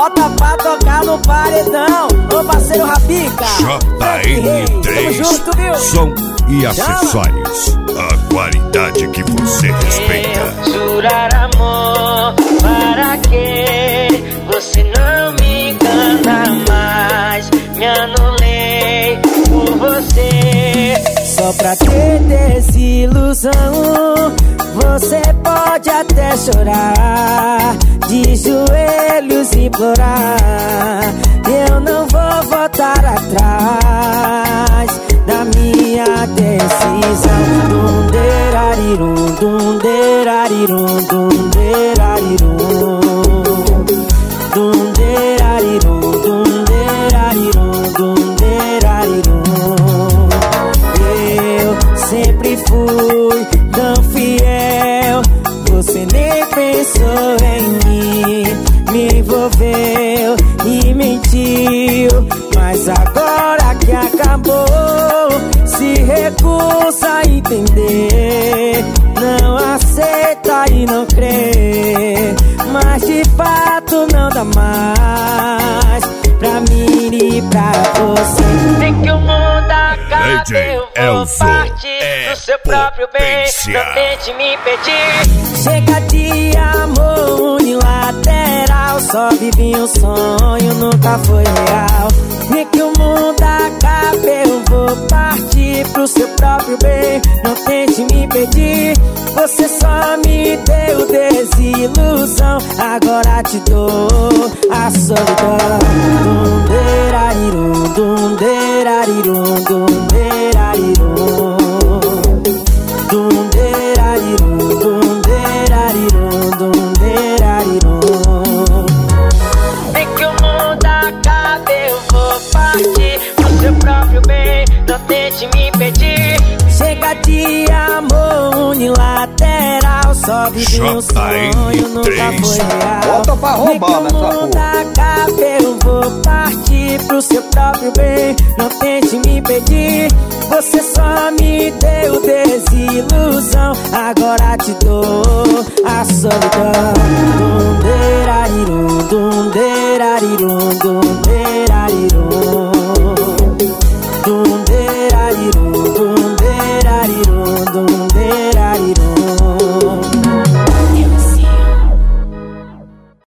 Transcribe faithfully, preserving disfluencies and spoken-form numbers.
bota pra tocar no paredão. Ô parceiro Rapica, J N três, junto, viu? som e acessórios. A qualidade que você respeita. Eu jurar amor, para que você não me engana mais? Me anulei por você. Só pra ter desilusão, você pode até chorar, de joelhos implorar. Eu não vou voltar atrás da minha decisão. Dum-derarirum, dum-derarirum, dum-derarirum, dum-derarirum, dum-derarirum, dum-derarirum. Eu sempre fui tão fiel, você nem pensou em mim, me envolveu e mentiu. Mas agora que acabou, se recusa a entender, não aceita e não crê, mas de fato não dá mais pra mim e pra você. Tem que o mundo acabe, eu vou Elzo partir é do seu próprio bem. potência. Não tente me impedir. Chega de amor unilateral, só vivi um sonho, nunca foi real. E que o mundo acabe, eu vou partir pro seu próprio bem. Não tente me impedir, você só me deu desilusão. Agora te dou a solidão. Dum-derarirum, dum-derarirum, dum-derarirum, dum-derarirum, dum-derarirum, dum-derarirum. Tem que o mundo acabe, eu vou partir pro seu próprio bem. Não tente me impedir. Chega de amor unilateral, só vivi um sonho, nunca foi real. Bota pra roubar nessa porra. Que o mundo acabe, eu vou partir pro seu próprio bem. Não tente me impedir, você só me deu desilusão. Agora te dou a solidão. Dum-derarirum, dum-derarirum, dum-derarirum, dum